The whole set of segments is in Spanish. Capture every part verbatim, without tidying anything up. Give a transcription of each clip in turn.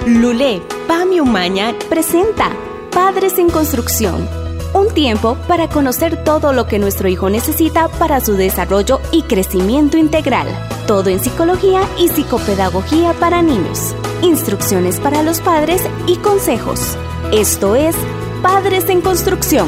Lulé, Pami Umaña presenta Padres en Construcción. Un tiempo para conocer todo lo que nuestro hijo necesita para su desarrollo y crecimiento integral. Todo en psicología y psicopedagogía para niños. Instrucciones para los padres y consejos. Esto es Padres en Construcción.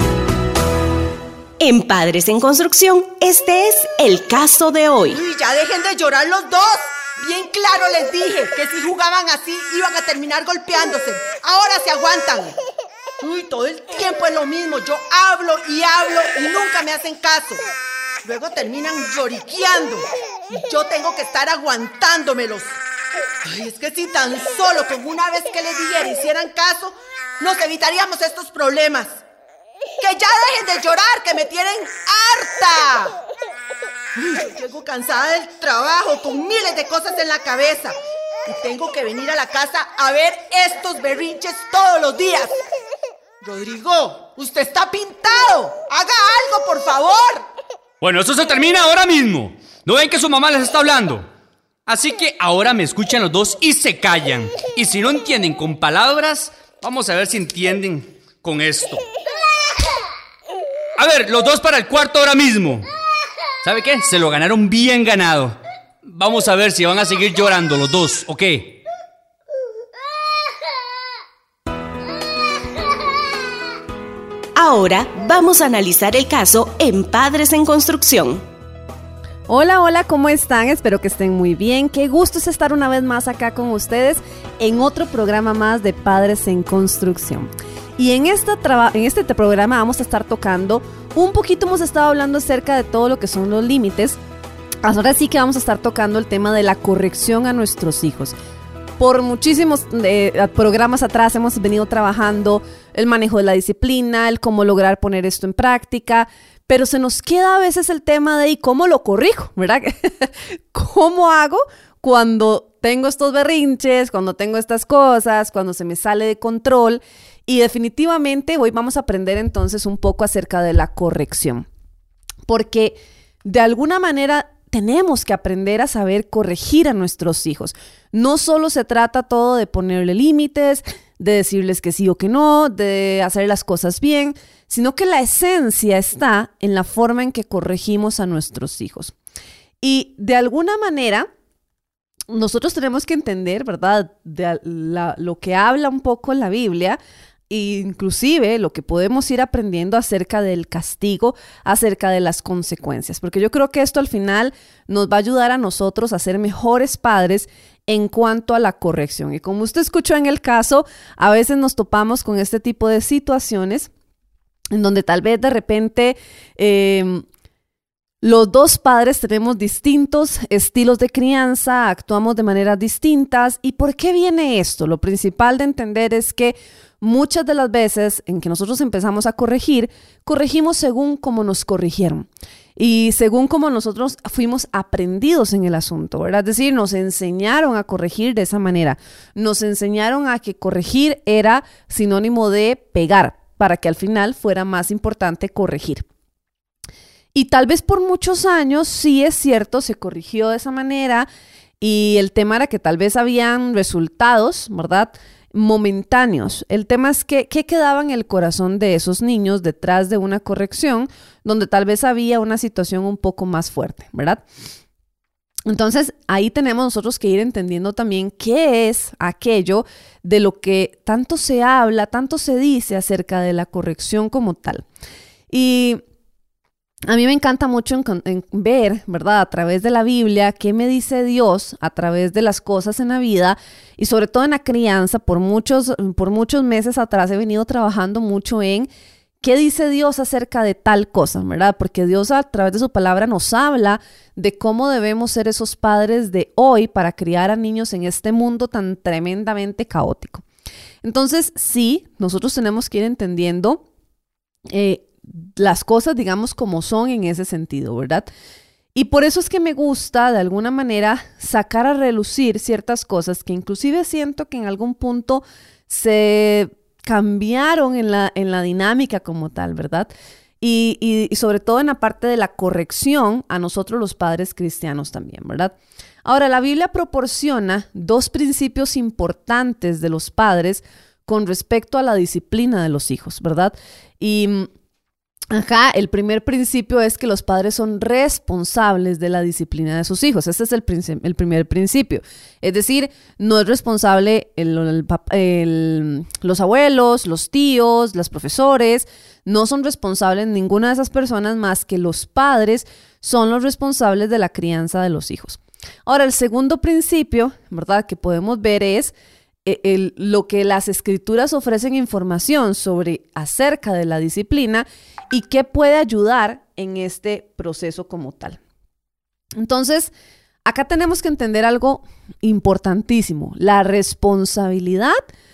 En Padres en Construcción, este es el caso de hoy. Uy, ya dejen de llorar los dos. Bien claro les dije que si jugaban así iban a terminar golpeándose. Ahora se aguantan. Uy, todo el tiempo es lo mismo. Yo hablo y hablo y nunca me hacen caso. Luego terminan lloriqueando y yo tengo que estar aguantándomelos. Ay, es que si tan solo con una vez que les dijera hicieran caso, nos evitaríamos estos problemas. ¡Que ya dejen de llorar, que me tienen harta! Uy, llego cansada del trabajo, con miles de cosas en la cabeza. Y tengo que venir a la casa a ver estos berrinches todos los días. Rodrigo, usted está pintado. Haga algo, por favor. Bueno, eso se termina ahora mismo. ¿No ven que su mamá les está hablando? Así que ahora me escuchan los dos y se callan. Y si no entienden con palabras, vamos a ver si entienden con esto. A ver, los dos para el cuarto ahora mismo. ¿Sabe qué? Se lo ganaron bien ganado. Vamos a ver si van a seguir llorando los dos, ¿ok? Ahora vamos a analizar el caso en Padres en Construcción. Hola, hola, ¿cómo están? Espero que estén muy bien. Qué gusto es estar una vez más acá con ustedes en otro programa más de Padres en Construcción. Y en, esta traba- en este programa vamos a estar tocando, un poquito hemos estado hablando acerca de todo lo que son los límites. Ahora sí que vamos a estar tocando el tema de la corrección a nuestros hijos. Por muchísimos eh, programas atrás hemos venido trabajando el manejo de la disciplina, el cómo lograr poner esto en práctica, pero se nos queda a veces el tema de ¿y cómo lo corrijo? ¿Verdad? ¿Cómo hago cuando tengo estos berrinches, cuando tengo estas cosas, cuando se me sale de control? Y definitivamente hoy vamos a aprender entonces un poco acerca de la corrección, porque de alguna manera tenemos que aprender a saber corregir a nuestros hijos. No solo se trata todo de ponerle límites, de decirles que sí o que no, de hacer las cosas bien, sino que la esencia está en la forma en que corregimos a nuestros hijos. Y de alguna manera, nosotros tenemos que entender, ¿verdad?, de la, lo que habla un poco la Biblia, e inclusive lo que podemos ir aprendiendo acerca del castigo, acerca de las consecuencias, porque yo creo que esto al final nos va a ayudar a nosotros a ser mejores padres en cuanto a la corrección. Y como usted escuchó en el caso, a veces nos topamos con este tipo de situaciones en donde tal vez de repente eh, los dos padres tenemos distintos estilos de crianza, actuamos de maneras distintas. ¿Y por qué viene esto? Lo principal de entender es que muchas de las veces en que nosotros empezamos a corregir, corregimos según como nos corrigieron y según como nosotros fuimos aprendidos en el asunto, ¿verdad? Es decir, nos enseñaron a corregir de esa manera. Nos enseñaron a que corregir era sinónimo de pegar, para que al final fuera más importante corregir. Y tal vez por muchos años, sí es cierto, se corrigió de esa manera y el tema era que tal vez habían resultados, ¿verdad?, momentáneos. El tema es que, ¿qué quedaba en el corazón de esos niños detrás de una corrección donde tal vez había una situación un poco más fuerte, ¿verdad? Entonces, ahí tenemos nosotros que ir entendiendo también qué es aquello de lo que tanto se habla, tanto se dice acerca de la corrección como tal. Y a mí me encanta mucho en, en ver, ¿verdad?, a través de la Biblia, qué me dice Dios a través de las cosas en la vida y sobre todo en la crianza. Por muchos, por muchos meses atrás he venido trabajando mucho en qué dice Dios acerca de tal cosa, ¿verdad? Porque Dios a través de su palabra nos habla de cómo debemos ser esos padres de hoy para criar a niños en este mundo tan tremendamente caótico. Entonces, sí, nosotros tenemos que ir entendiendo eh, las cosas, digamos, como son en ese sentido, ¿verdad? Y por eso es que me gusta, de alguna manera, sacar a relucir ciertas cosas que inclusive siento que en algún punto se cambiaron en la, en la dinámica como tal, ¿verdad? y, y, y sobre todo en la parte de la corrección a nosotros los padres cristianos también, ¿verdad? Ahora, la Biblia proporciona dos principios importantes de los padres con respecto a la disciplina de los hijos, ¿verdad? Y acá el primer principio es que los padres son responsables de la disciplina de sus hijos. Ese es el, el primer principio. Es decir, no es responsable el, el, el, los abuelos, los tíos, los profesores, no son responsables ninguna de esas personas más que los padres son los responsables de la crianza de los hijos. Ahora, el segundo principio, ¿verdad?, que podemos ver es el, el, lo que las escrituras ofrecen información sobre acerca de la disciplina y qué puede ayudar en este proceso como tal. Entonces, acá tenemos que entender algo importantísimo. La responsabilidad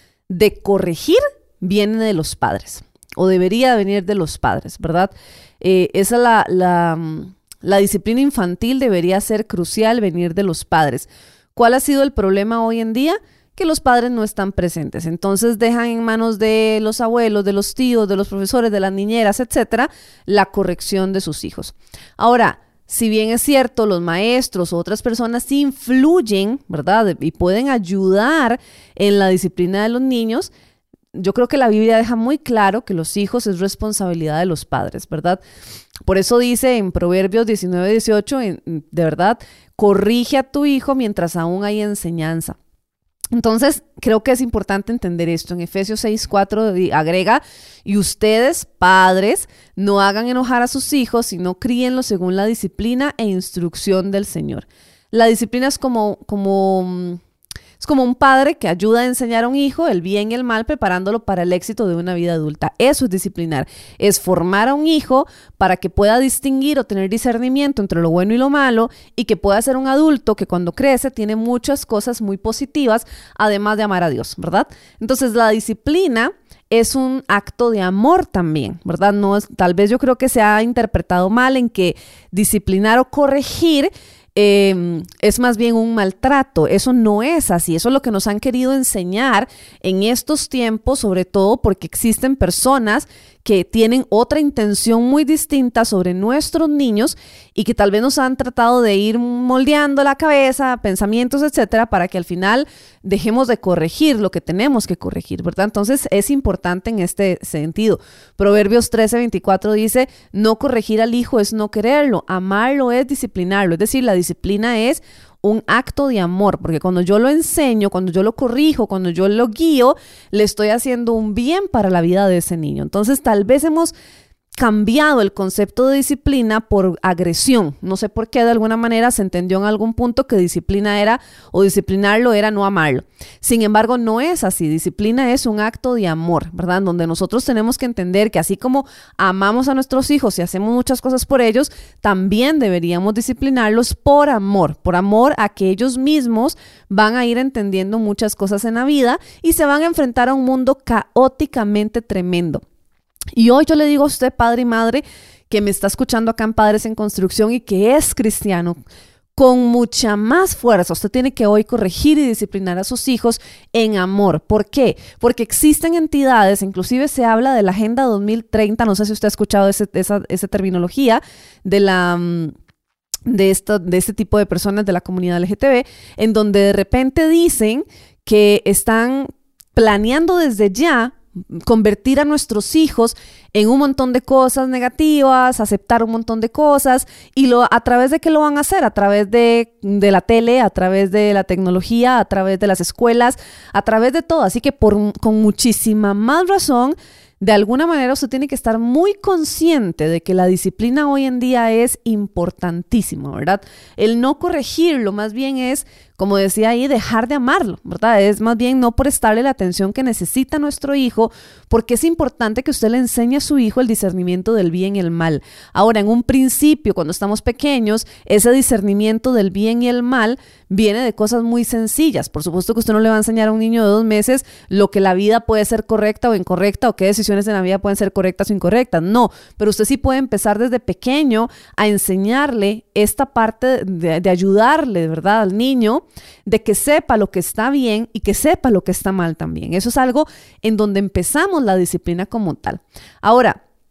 de corregir viene de los padres, o debería venir de los padres, ¿verdad? Eh, esa es la, la, la disciplina infantil debería ser crucial, venir de los padres. ¿Cuál ha sido el problema hoy en día? Que los padres no están presentes. Entonces dejan en manos de los abuelos, de los tíos, de los profesores, de las niñeras, etcétera, la corrección de sus hijos. Ahora, si bien es cierto, los maestros u otras personas sí influyen, ¿verdad?, y pueden ayudar en la disciplina de los niños, yo creo que la Biblia deja muy claro que los hijos es responsabilidad de los padres, ¿verdad? Por eso dice en Proverbios diecinueve dieciocho, de verdad, corrige a tu hijo mientras aún hay enseñanza. Entonces, creo que es importante entender esto. En Efesios seis cuatro agrega, y ustedes, padres, no hagan enojar a sus hijos, sino críenlos según la disciplina e instrucción del Señor. La disciplina es como, como, es como un padre que ayuda a enseñar a un hijo el bien y el mal, preparándolo para el éxito de una vida adulta. Eso es disciplinar, es formar a un hijo para que pueda distinguir o tener discernimiento entre lo bueno y lo malo y que pueda ser un adulto que cuando crece tiene muchas cosas muy positivas, además de amar a Dios, ¿verdad? Entonces, la disciplina es un acto de amor también, ¿verdad? No es, tal vez yo creo que se ha interpretado mal en que disciplinar o corregir Eh, es más bien un maltrato. Eso no es así. Eso es lo que nos han querido enseñar en estos tiempos, sobre todo porque existen personas que tienen otra intención muy distinta sobre nuestros niños y que tal vez nos han tratado de ir moldeando la cabeza, pensamientos, etcétera, para que al final dejemos de corregir lo que tenemos que corregir, ¿verdad? Entonces es importante en este sentido. Proverbios trece veinticuatro dice, no corregir al hijo es no quererlo, amarlo es disciplinarlo. Es decir, la disciplina es un acto de amor, porque cuando yo lo enseño, cuando yo lo corrijo, cuando yo lo guío, le estoy haciendo un bien para la vida de ese niño. Entonces, tal vez hemos cambiado el concepto de disciplina por agresión. No sé por qué de alguna manera se entendió en algún punto que disciplina era, o disciplinarlo era no amarlo. Sin embargo, no es así. Disciplina es un acto de amor, ¿verdad? Donde nosotros tenemos que entender que así como amamos a nuestros hijos y hacemos muchas cosas por ellos, también deberíamos disciplinarlos por amor, por amor a que ellos mismos van a ir entendiendo muchas cosas en la vida y se van a enfrentar a un mundo caóticamente tremendo. Y hoy yo le digo a usted, padre y madre, que me está escuchando acá en Padres en Construcción y que es cristiano, con mucha más fuerza, usted tiene que hoy corregir y disciplinar a sus hijos en amor. ¿Por qué? Porque existen entidades, inclusive se habla de la Agenda dos mil treinta, no sé si usted ha escuchado ese, esa, esa terminología, de la... De, esto, de este tipo de personas de la comunidad L G T B, en donde de repente dicen que están planeando desde ya convertir a nuestros hijos en un montón de cosas negativas, aceptar un montón de cosas, y lo, a través de qué lo van a hacer, a través de, de la tele, a través de la tecnología, a través de las escuelas, a través de todo. Así que por, con muchísima más razón, de alguna manera usted tiene que estar muy consciente de que la disciplina hoy en día es importantísima, ¿verdad? El no corregirlo más bien es, como decía ahí, dejar de amarlo, ¿verdad? Es más bien no prestarle la atención que necesita nuestro hijo, porque es importante que usted le enseñe a su hijo el discernimiento del bien y el mal. Ahora, en un principio, cuando estamos pequeños, ese discernimiento del bien y el mal viene de cosas muy sencillas. Por supuesto que usted no le va a enseñar a un niño de dos meses lo que la vida puede ser correcta o incorrecta, o qué decisiones en la vida pueden ser correctas o incorrectas. No, pero usted sí puede empezar desde pequeño a enseñarle esta parte de, de ayudarle, ¿verdad?, al niño, de que sepa lo que está bien y que sepa lo que está mal también. Eso es algo en donde empezamos la disciplina como tal. Ahora,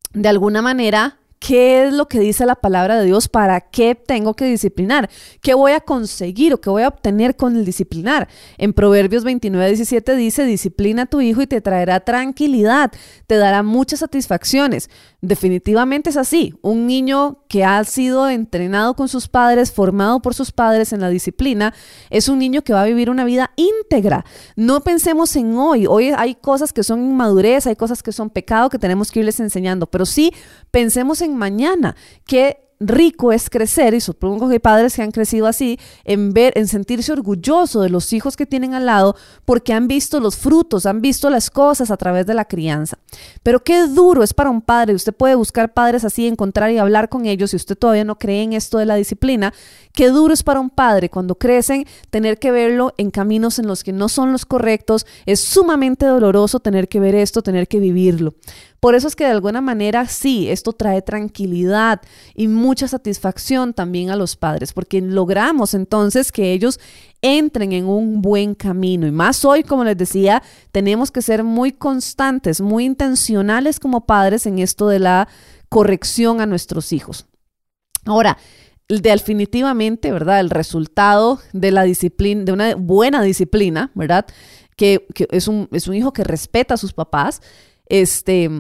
de alguna manera, ¿qué es lo que dice la palabra de Dios? ¿Para qué tengo que disciplinar? ¿Qué voy a conseguir o qué voy a obtener con el disciplinar? En Proverbios veintinueve, diecisiete dice, disciplina a tu hijo y te traerá tranquilidad, te dará muchas satisfacciones. Definitivamente es así. Un niño que ha sido entrenado con sus padres, formado por sus padres en la disciplina, es un niño que va a vivir una vida íntegra. No pensemos en hoy. Hoy hay cosas que son inmadurez, hay cosas que son pecado que tenemos que irles enseñando, pero sí pensemos en mañana. Qué rico es crecer, y supongo que hay padres que han crecido así, en ver, en sentirse orgulloso de los hijos que tienen al lado porque han visto los frutos, han visto las cosas a través de la crianza. Pero qué duro es para un padre. Usted puede buscar padres así, encontrar y hablar con ellos, si usted todavía no cree en esto de la disciplina. Qué duro es para un padre cuando crecen tener que verlo en caminos en los que no son los correctos. Es sumamente doloroso tener que ver esto, tener que vivirlo. Por eso es que de alguna manera sí, esto trae tranquilidad y mucha satisfacción también a los padres, porque logramos entonces que ellos entren en un buen camino. Y más hoy, como les decía, tenemos que ser muy constantes, muy intencionales como padres en esto de la corrección a nuestros hijos. Ahora, definitivamente, ¿verdad? El resultado de la disciplina, de una buena disciplina, ¿verdad? Que, que es un, es un hijo que respeta a sus papás, este,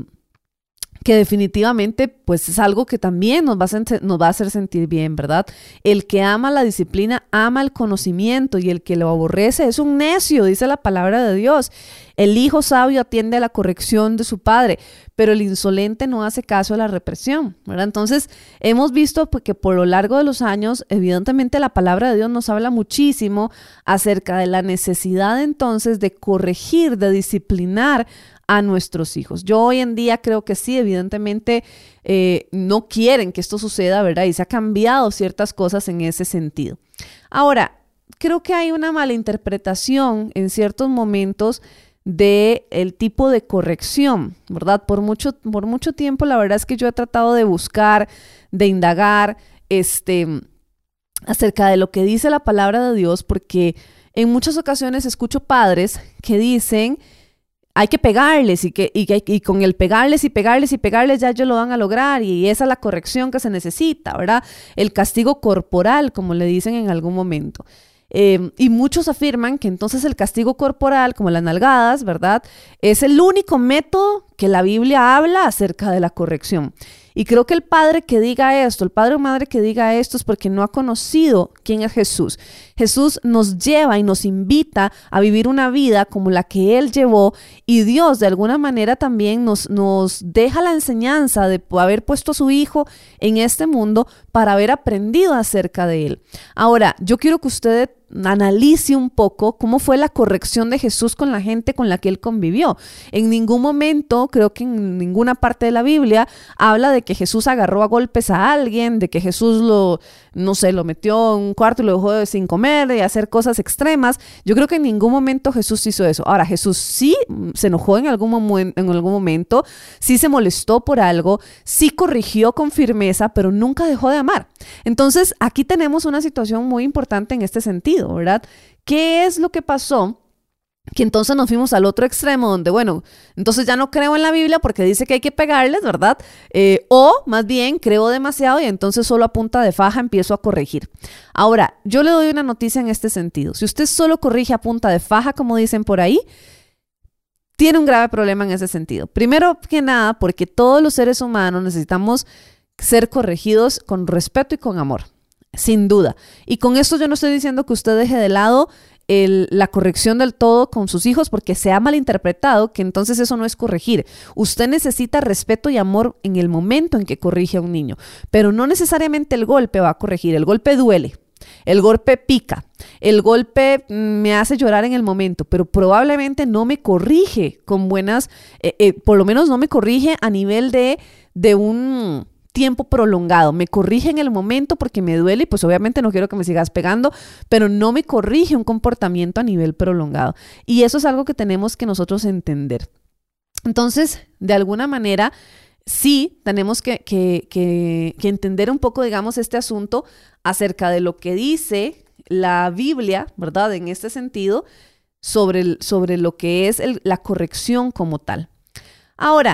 que definitivamente pues es algo que también nos va, a, nos va a hacer sentir bien, ¿verdad? El que ama la disciplina ama el conocimiento, y el que lo aborrece es un necio, dice la palabra de Dios. El hijo sabio atiende a la corrección de su padre, pero el insolente no hace caso a la represión, ¿verdad? Entonces hemos visto que por lo largo de los años, evidentemente la palabra de Dios nos habla muchísimo acerca de la necesidad entonces de corregir, de disciplinar a nuestros hijos. Yo hoy en día creo que sí, evidentemente eh, no quieren que esto suceda, ¿verdad? Y se ha cambiado ciertas cosas en ese sentido. Ahora, creo que hay una malinterpretación en ciertos momentos de el tipo de corrección, ¿verdad? Por mucho, por mucho tiempo la verdad es que yo he tratado de buscar, de indagar este, acerca de lo que dice la palabra de Dios, porque en muchas ocasiones escucho padres que dicen hay que pegarles y, que, y, que, y con el pegarles y pegarles y pegarles ya ellos lo van a lograr, y esa es la corrección que se necesita, ¿verdad? El castigo corporal, como le dicen en algún momento. Eh, y muchos afirman que entonces el castigo corporal, como las nalgadas, ¿verdad?, es el único método que la Biblia habla acerca de la corrección. Y creo que el padre que diga esto, el padre o madre que diga esto, es porque no ha conocido quién es Jesús. Jesús nos lleva y nos invita a vivir una vida como la que Él llevó, y Dios de alguna manera también nos, nos deja la enseñanza de haber puesto a su Hijo en este mundo para haber aprendido acerca de Él. Ahora, yo quiero que usted analice un poco cómo fue la corrección de Jesús con la gente con la que Él convivió. En ningún momento, creo que en ninguna parte de la Biblia, habla de que Jesús agarró a golpes a alguien, de que Jesús lo, no sé, lo metió en un cuarto y lo dejó sin comer y hacer cosas extremas. Yo creo que en ningún momento Jesús hizo eso. Ahora, Jesús sí se enojó en algún, momen- en algún momento, sí se molestó por algo, sí corrigió con firmeza, pero nunca dejó de amar. Entonces, aquí tenemos una situación muy importante en este sentido, ¿verdad? ¿Qué es lo que pasó? Que entonces nos fuimos al otro extremo donde, bueno, entonces ya no creo en la Biblia porque dice que hay que pegarles, ¿verdad? Eh, o más bien creo demasiado y entonces solo a punta de faja empiezo a corregir. Ahora, yo le doy una noticia en este sentido. Si usted solo corrige a punta de faja, como dicen por ahí, tiene un grave problema en ese sentido. Primero que nada, porque todos los seres humanos necesitamos ser corregidos con respeto y con amor, sin duda. Y con esto yo no estoy diciendo que usted deje de lado El, la corrección del todo con sus hijos porque se ha malinterpretado que entonces eso no es corregir. Usted necesita respeto y amor en el momento en que corrige a un niño, pero no necesariamente el golpe va a corregir. El golpe duele, el golpe pica, el golpe me hace llorar en el momento, pero probablemente no me corrige con buenas, eh, eh, por lo menos no me corrige a nivel de, de un tiempo prolongado. Me corrige en el momento porque me duele y pues obviamente no quiero que me sigas pegando, pero no me corrige un comportamiento a nivel prolongado. Y eso es algo que tenemos que nosotros entender. Entonces, de alguna manera, sí tenemos que, que, que, que entender un poco, digamos, este asunto acerca de lo que dice la Biblia, ¿verdad? En este sentido, sobre, el, sobre lo que es el, la corrección como tal. Ahora,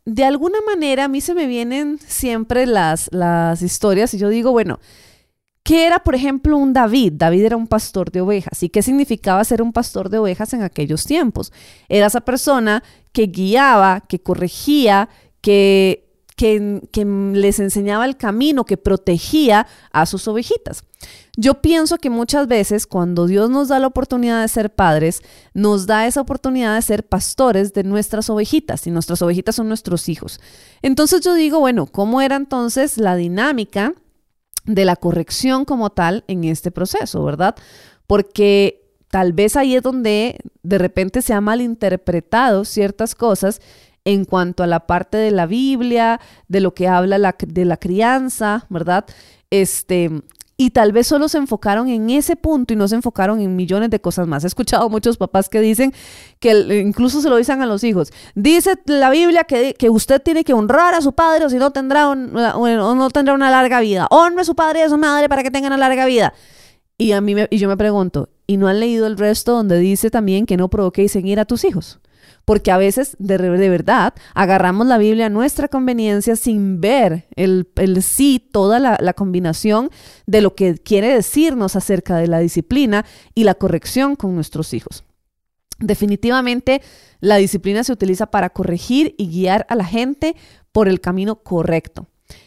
de alguna manera a mí se me vienen siempre las, las historias y yo digo, bueno, ¿qué era, por ejemplo, un David? David era un pastor de ovejas. ¿Y qué significaba ser un pastor de ovejas en aquellos tiempos? Era esa persona que guiaba, que corregía, que, que, que les enseñaba el camino, que protegía a sus ovejitas. Yo pienso que muchas veces cuando Dios nos da la oportunidad de ser padres, nos da esa oportunidad de ser pastores de nuestras ovejitas, y nuestras ovejitas son nuestros hijos. Entonces yo digo, bueno, ¿cómo era entonces la dinámica de la corrección como tal en este proceso, verdad? Porque tal vez ahí es donde de repente se ha malinterpretado ciertas cosas en cuanto a la parte de la Biblia, de lo que habla la, de la crianza, ¿verdad? Este... Y tal vez solo se enfocaron en ese punto y no se enfocaron en millones de cosas más. He escuchado muchos papás que dicen, que incluso se lo dicen a los hijos, dice la Biblia que, que usted tiene que honrar a su padre o si no tendrá, un, o no tendrá una larga vida. Honre a su padre y a su madre para que tengan una larga vida. Y, a mí me, y yo me pregunto, ¿y no han leído el resto donde dice también que no provoquéis en ira a tus hijos? Porque a veces, de, de verdad, agarramos la Biblia a nuestra conveniencia sin ver el, el sí, toda la, la combinación de lo que quiere decirnos acerca de la disciplina y la corrección con nuestros hijos. Definitivamente, la disciplina se utiliza para corregir y guiar a la gente por el camino correcto.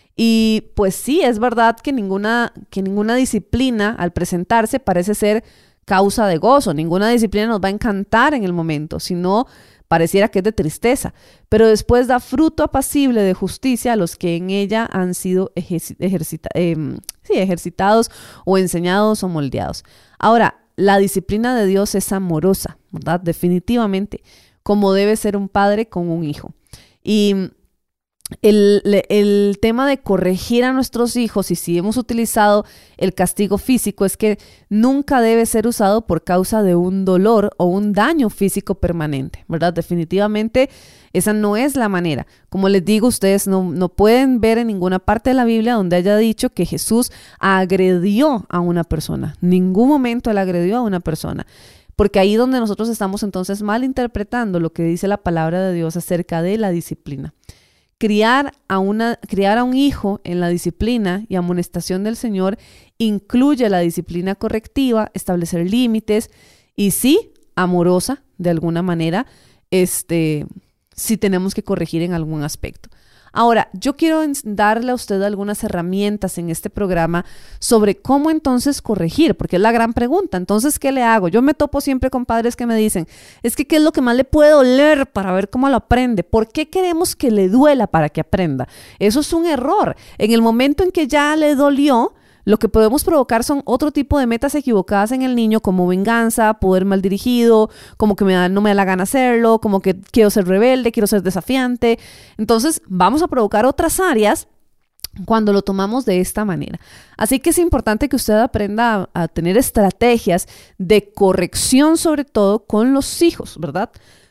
Y pues sí, es verdad que ninguna, que ninguna disciplina al presentarse parece ser causa de gozo. Ninguna disciplina nos va a encantar en el momento, sino pareciera que es de tristeza, pero después da fruto apacible de justicia a los que en ella han sido ejercita, ejercita, eh, sí, ejercitados o enseñados o moldeados. Ahora, la disciplina de Dios es amorosa, ¿verdad? Definitivamente, como debe ser un padre con un hijo. Y El, el tema de corregir a nuestros hijos, y si hemos utilizado el castigo físico, es que nunca debe ser usado por causa de un dolor o un daño físico permanente, ¿verdad? Definitivamente esa no es la manera. Como les digo, ustedes no, no pueden ver en ninguna parte de la Biblia donde haya dicho que Jesús agredió a una persona. En ningún momento él agredió a una persona. Porque ahí donde nosotros estamos entonces malinterpretando lo que dice la palabra de Dios acerca de la disciplina. Criar a, una, criar a un hijo en la disciplina y amonestación del Señor incluye la disciplina correctiva, establecer límites y sí, amorosa de alguna manera, este, si tenemos que corregir en algún aspecto. Ahora, yo quiero darle a usted algunas herramientas en este programa sobre cómo entonces corregir, porque es la gran pregunta. Entonces, ¿qué le hago? Yo me topo siempre con padres que me dicen, es que ¿qué es lo que más le puede doler para ver cómo lo aprende? ¿Por qué queremos que le duela para que aprenda? Eso es un error. En el momento en que ya le dolió, lo que podemos provocar son otro tipo de metas equivocadas en el niño, como venganza, poder mal dirigido, como que me da, no me da la gana hacerlo, como que quiero ser rebelde, quiero ser desafiante. Entonces vamos a provocar otras áreas cuando lo tomamos de esta manera. Así que es importante que usted aprenda a, a tener estrategias de corrección, sobre todo con los hijos, ¿verdad?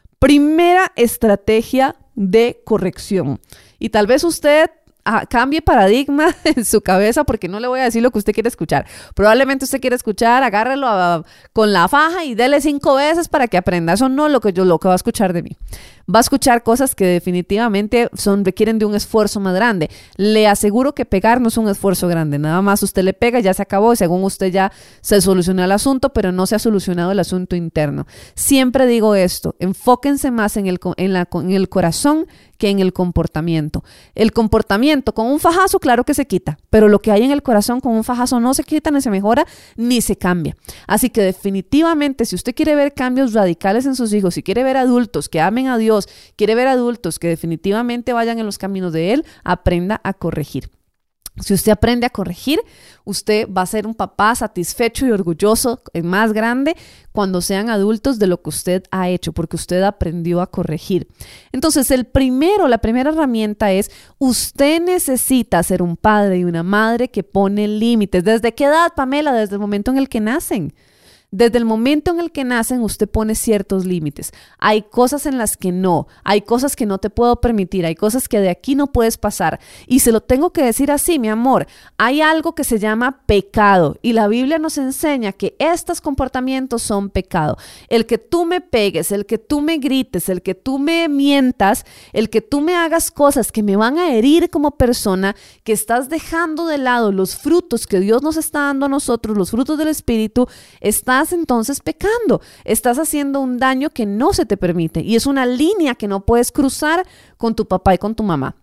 Primera estrategia de corrección. Y tal vez usted Ah, cambie paradigma en su cabeza, porque no le voy a decir lo que usted quiere escuchar. Probablemente usted quiere escuchar, agárrelo a, con la faja y dele cinco veces para que aprenda. Eso no es lo que yo lo que va a escuchar de mí. Va a escuchar cosas que definitivamente son, requieren de un esfuerzo más grande. Le aseguro que pegar no es un esfuerzo grande. Nada más usted le pega, ya se acabó y según usted ya se solucionó el asunto, pero no se ha solucionado el asunto interno. Siempre digo esto, enfóquense más en el, en la, en el corazón que en el comportamiento. El comportamiento con un fajazo, claro que se quita, pero lo que hay en el corazón con un fajazo no se quita, ni se mejora, ni se cambia. Así que definitivamente, si usted quiere ver cambios radicales en sus hijos, si quiere ver adultos que amen a Dios, quiere ver adultos que definitivamente vayan en los caminos de Él, aprenda a corregir. Si usted aprende a corregir, usted va a ser un papá satisfecho y orgulloso, más grande, cuando sean adultos de lo que usted ha hecho, porque usted aprendió a corregir. Entonces, el primero, la primera herramienta es, usted necesita ser un padre y una madre que pone límites. ¿Desde qué edad, Pamela? Desde el momento en el que nacen. Desde el momento en el que nacen, usted pone ciertos límites. Hay cosas en las que no, hay cosas que no te puedo permitir, hay cosas que de aquí no puedes pasar. Y se lo tengo que decir así, mi amor, hay algo que se llama pecado y la Biblia nos enseña que estos comportamientos son pecado. El que tú me pegues, el que tú me grites, el que tú me mientas, el que tú me hagas cosas que me van a herir como persona, que estás dejando de lado los frutos que Dios nos está dando a nosotros, los frutos del Espíritu, estás entonces pecando, estás haciendo un daño que no se te permite y es una línea que no puedes cruzar con tu papá y con tu mamá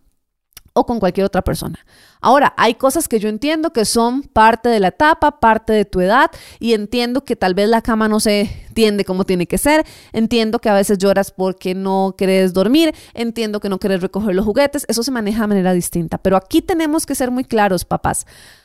o con cualquier otra persona. Ahora, hay cosas que yo entiendo que son parte de la etapa, parte de tu edad y entiendo que tal vez la cama no se tiende como tiene que ser, entiendo que a veces lloras porque no quieres dormir, entiendo que no quieres recoger los juguetes, eso se maneja de manera distinta, pero aquí tenemos que ser muy claros, papás,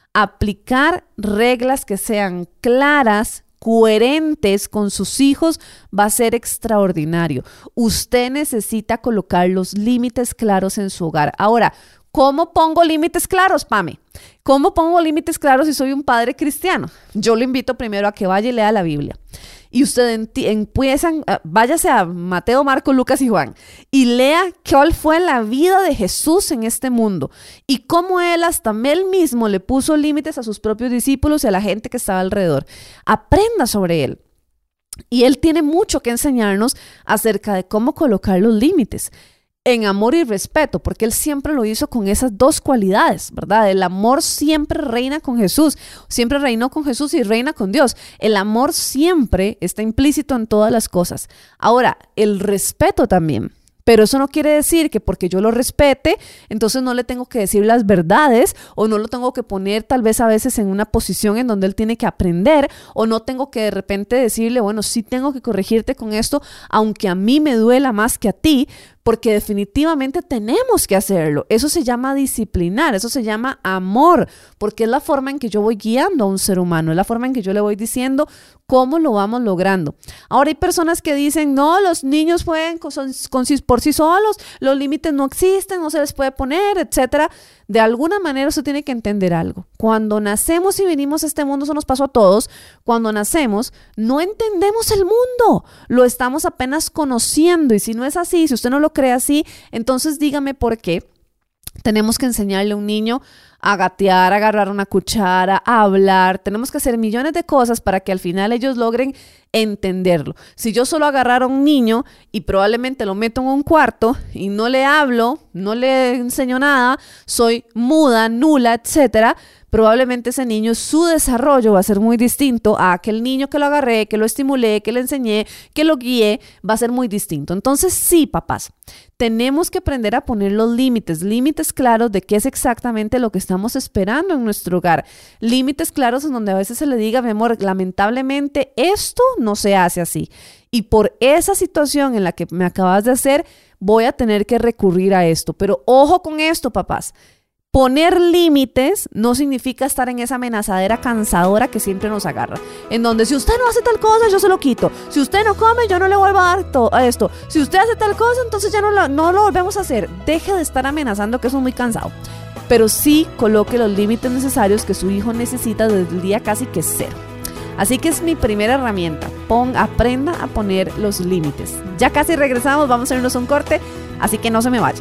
aplicar reglas que sean claras, coherentes con sus hijos va a ser extraordinario. Usted necesita colocar los límites claros en su hogar. Ahora, ¿cómo pongo límites claros, Pame? ¿Cómo pongo límites claros si soy un padre cristiano? Yo lo invito primero a que vaya y lea la Biblia. Y usted empiezan, uh, váyase a Mateo, Marcos, Lucas y Juan y lea cuál fue la vida de Jesús en este mundo y cómo él hasta él mismo le puso límites a sus propios discípulos y a la gente que estaba alrededor. Aprenda sobre él. Y él tiene mucho que enseñarnos acerca de cómo colocar los límites en amor y respeto, porque él siempre lo hizo con esas dos cualidades, ¿verdad? El amor siempre reina con Jesús, siempre reinó con Jesús y reina con Dios. El amor siempre está implícito en todas las cosas. Ahora, el respeto también. Pero eso no quiere decir que porque yo lo respete, entonces no le tengo que decir las verdades o no lo tengo que poner tal vez a veces en una posición en donde él tiene que aprender o no tengo que de repente decirle, bueno, sí tengo que corregirte con esto, aunque a mí me duela más que a ti, porque definitivamente tenemos que hacerlo. Eso se llama disciplinar, eso se llama amor, porque es la forma en que yo voy guiando a un ser humano, es la forma en que yo le voy diciendo cómo lo vamos logrando. Ahora hay personas que dicen, no, los niños pueden con, con, por sí solos, los límites no existen, no se les puede poner, etcétera. De alguna manera usted tiene que entender algo. Cuando nacemos y venimos a este mundo, eso nos pasó a todos, cuando nacemos no entendemos el mundo, lo estamos apenas conociendo y si no es así, si usted no lo cree así, entonces dígame por qué tenemos que enseñarle a un niño a gatear, a agarrar una cuchara, a hablar. Tenemos que hacer millones de cosas para que al final ellos logren entenderlo. Si yo solo agarrara a un niño y probablemente lo meto en un cuarto y no le hablo, no le enseño nada, soy muda, nula, etcétera, probablemente ese niño, su desarrollo va a ser muy distinto a aquel niño que lo agarré, que lo estimulé, que le enseñé, que lo guié, va a ser muy distinto. Entonces sí, papás, tenemos que aprender a poner los límites, límites claros de qué es exactamente lo que estamos esperando en nuestro hogar. Límites claros en donde a veces se le diga, mi amor, lamentablemente esto no se hace así. Y por esa situación en la que me acabas de hacer, voy a tener que recurrir a esto. Pero ojo con esto, papás. Poner límites no significa estar en esa amenazadera cansadora que siempre nos agarra. En donde si usted no hace tal cosa, yo se lo quito. Si usted no come, yo no le vuelvo a dar to- a esto. Si usted hace tal cosa, entonces ya no lo, no lo volvemos a hacer. Deje de estar amenazando, que eso es muy cansado. Pero sí coloque los límites necesarios que su hijo necesita desde el día casi que cero. Así que es mi primera herramienta. Pon, aprenda a poner los límites. Ya casi regresamos, vamos a irnos a un corte, así que no se me vaya.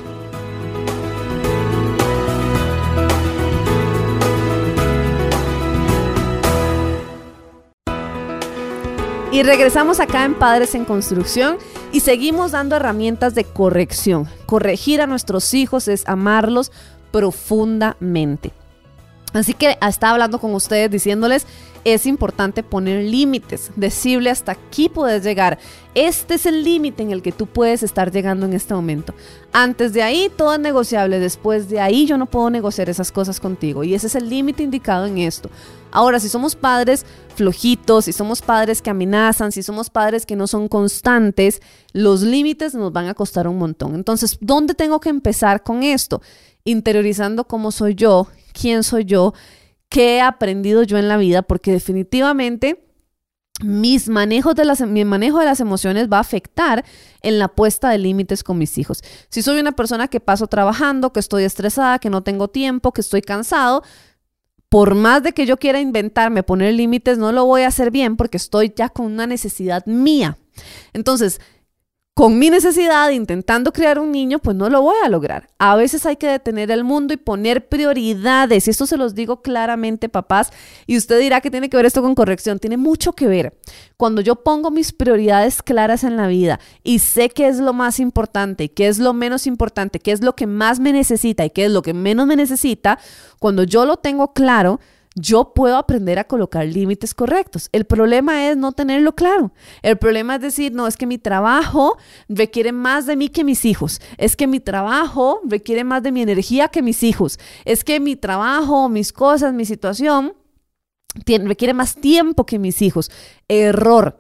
Y regresamos acá en Padres en Construcción y seguimos dando herramientas de corrección. Corregir a nuestros hijos es amarlos profundamente. Así que estaba hablando con ustedes diciéndoles, es importante poner límites, decirle hasta aquí puedes llegar. Este es el límite en el que tú puedes estar llegando en este momento. Antes de ahí todo es negociable, después de ahí yo no puedo negociar esas cosas contigo y ese es el límite indicado en esto. Ahora, si somos padres flojitos, si somos padres que amenazan, si somos padres que no son constantes, los límites nos van a costar un montón. Entonces, ¿dónde tengo que empezar con esto? Interiorizando cómo soy yo, quién soy yo, qué he aprendido yo en la vida, porque definitivamente mis manejos de las, mi manejo de las emociones va a afectar en la puesta de límites con mis hijos. Si soy una persona que paso trabajando, que estoy estresada, que no tengo tiempo, que estoy cansado, por más de que yo quiera inventarme, poner límites, no lo voy a hacer bien porque estoy ya con una necesidad mía. Entonces, con mi necesidad, intentando crear un niño, pues no lo voy a lograr. A veces hay que detener el mundo y poner prioridades. Y esto se los digo claramente, papás. Y usted dirá que tiene que ver esto con corrección. Tiene mucho que ver. Cuando yo pongo mis prioridades claras en la vida y sé qué es lo más importante, qué es lo menos importante, qué es lo que más me necesita y qué es lo que menos me necesita, cuando yo lo tengo claro, yo puedo aprender a colocar límites correctos. El problema es no tenerlo claro. El problema es decir, no, es que mi trabajo requiere más de mí que mis hijos. Es que mi trabajo requiere más de mi energía que mis hijos. Es que mi trabajo, mis cosas, mi situación tiene, requiere más tiempo que mis hijos. Error.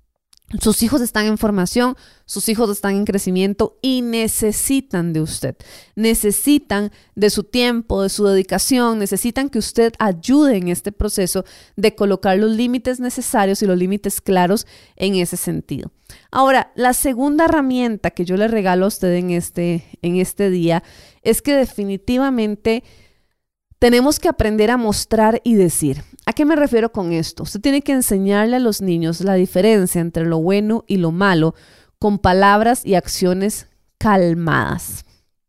Sus hijos están en formación, sus hijos están en crecimiento y necesitan de usted. Necesitan de su tiempo, de su dedicación, necesitan que usted ayude en este proceso de colocar los límites necesarios y los límites claros en ese sentido. Ahora, la segunda herramienta que yo le regalo a usted en este, en este día es que definitivamente tenemos que aprender a mostrar y decir. ¿A qué me refiero con esto? Usted tiene que enseñarle a los niños la diferencia entre lo bueno y lo malo con palabras y acciones calmadas.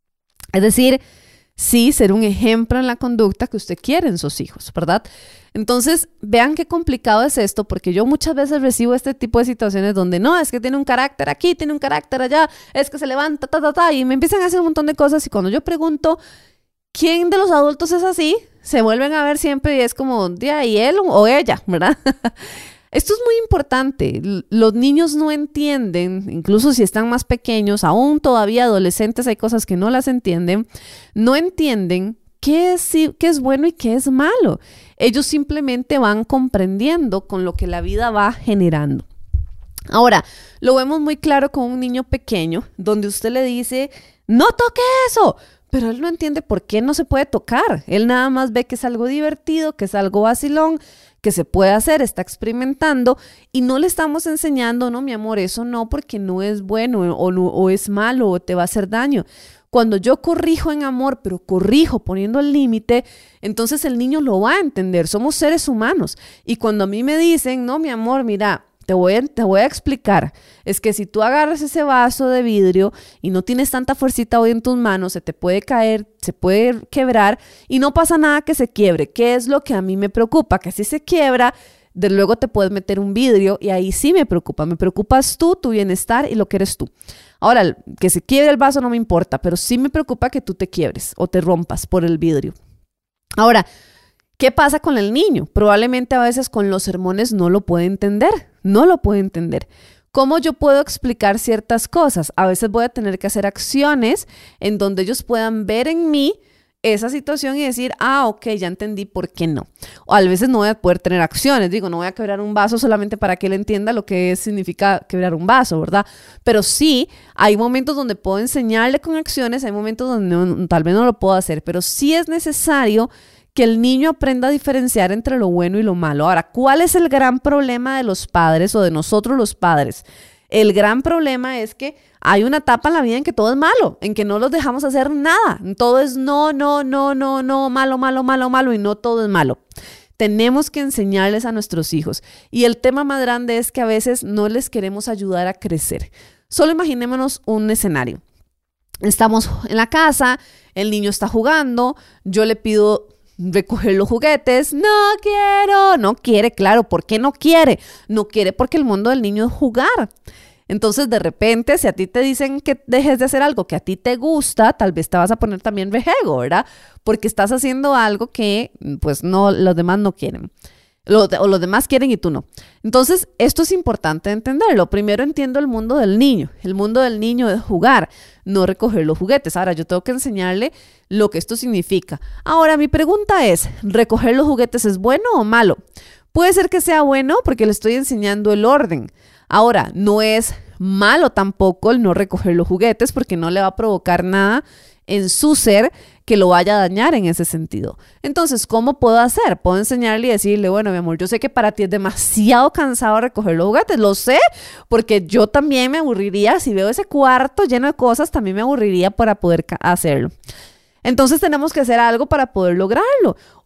Es decir, sí, ser un ejemplo en la conducta que usted quiere en sus hijos, ¿verdad? Entonces, vean qué complicado es esto, porque yo muchas veces recibo este tipo de situaciones donde no, es que tiene un carácter aquí, tiene un carácter allá, es que se levanta, ta, ta, ta, y me empiezan a hacer un montón de cosas y cuando yo pregunto, ¿quién de los adultos es así? Se vuelven a ver siempre y es como, ya, y él o ella, ¿verdad? Esto es muy importante. Los niños no entienden, incluso si están más pequeños, aún todavía adolescentes, hay cosas que no las entienden, no entienden qué es, qué es bueno y qué es malo. Ellos simplemente van comprendiendo con lo que la vida va generando. Ahora, lo vemos muy claro con un niño pequeño, donde usted le dice, no toque eso. Pero él no entiende por qué no se puede tocar. Él nada más ve que es algo divertido, que es algo vacilón, que se puede hacer, está experimentando y no le estamos enseñando, no, mi amor, eso no, porque no es bueno o, no, o es malo o te va a hacer daño. Cuando yo corrijo en amor, pero corrijo poniendo el límite, entonces el niño lo va a entender. Somos seres humanos. Y cuando a mí me dicen, no, mi amor, mira, Te voy, a, te voy a explicar, es que si tú agarras ese vaso de vidrio y no tienes tanta fuercita hoy en tus manos, se te puede caer, se puede quebrar y no pasa nada que se quiebre. ¿Qué es lo que a mí me preocupa? Que si se quiebra, de luego te puedes meter un vidrio y ahí sí me preocupa. Me preocupas tú, tu bienestar y lo que eres tú. Ahora, que se quiebre el vaso no me importa, pero sí me preocupa que tú te quiebres o te rompas por el vidrio. Ahora, ¿qué pasa con el niño? Probablemente a veces con los sermones no lo puede entender, no lo puede entender. ¿Cómo yo puedo explicar ciertas cosas? A veces voy a tener que hacer acciones en donde ellos puedan ver en mí esa situación y decir, ah, ok, ya entendí por qué no. O a veces no voy a poder tener acciones, digo, no voy a quebrar un vaso solamente para que él entienda lo que significa quebrar un vaso, ¿verdad? Pero sí, hay momentos donde puedo enseñarle con acciones, hay momentos donde no, tal vez no lo puedo hacer, pero sí es necesario que el niño aprenda a diferenciar entre lo bueno y lo malo. Ahora, ¿cuál es el gran problema de los padres o de nosotros los padres? El gran problema es que hay una etapa en la vida en que todo es malo, en que no los dejamos hacer nada. Todo es no, no, no, no, no, malo, malo, malo, malo y no todo es malo. Tenemos que enseñarles a nuestros hijos. Y el tema más grande es que a veces no les queremos ayudar a crecer. Solo imaginémonos un escenario. Estamos en la casa, el niño está jugando, yo le pido recoger los juguetes, no quiero, no quiere, claro, ¿por qué no quiere? No quiere porque el mundo del niño es jugar. Entonces de repente si a ti te dicen que dejes de hacer algo que a ti te gusta, tal vez te vas a poner también rejego, ¿verdad? Porque estás haciendo algo que pues no, los demás no quieren. Lo, o los demás quieren y tú no. Entonces, esto es importante entenderlo. Primero entiendo el mundo del niño. El mundo del niño es jugar, no recoger los juguetes. Ahora, yo tengo que enseñarle lo que esto significa. Ahora, mi pregunta es, ¿recoger los juguetes es bueno o malo? Puede ser que sea bueno porque le estoy enseñando el orden. Ahora, no es malo tampoco el no recoger los juguetes porque no le va a provocar nada en su ser que lo vaya a dañar en ese sentido. Entonces, ¿cómo puedo hacer? Puedo enseñarle y decirle, bueno, mi amor, yo sé que para ti es demasiado cansado recoger los juguetes, lo sé, porque yo también me aburriría, si veo ese cuarto lleno de cosas, también me aburriría para poder hacerlo. Entonces, tenemos que hacer algo para poder lograrlo.